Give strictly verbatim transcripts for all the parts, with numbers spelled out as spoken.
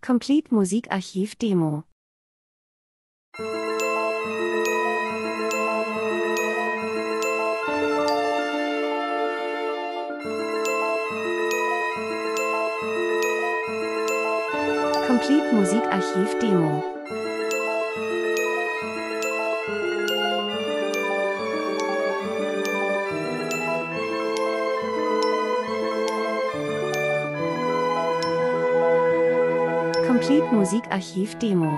Complete Musikarchiv Demo. Complete Musikarchiv Demo. Complete Musikarchiv Demo.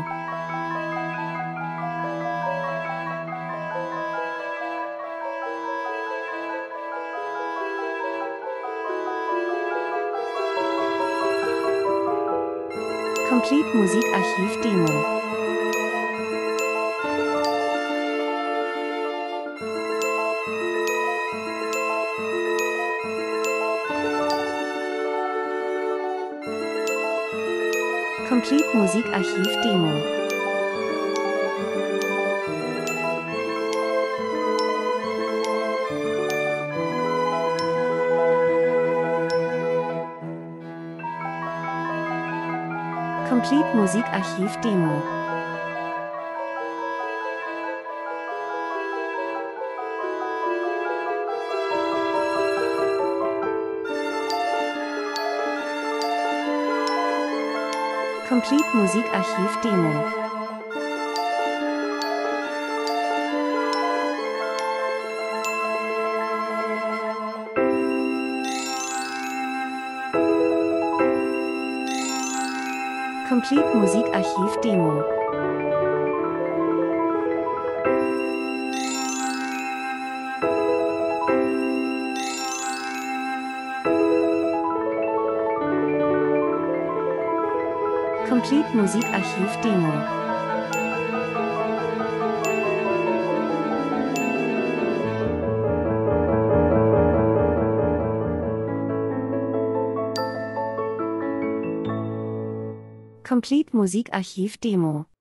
Complete Musikarchiv Demo. Complete Musikarchiv Demo. Complete Musikarchiv Demo. Complete Musikarchiv Demo. Complete Musikarchiv Demo. Complete Musikarchiv Demo. Complete Musikarchiv Demo.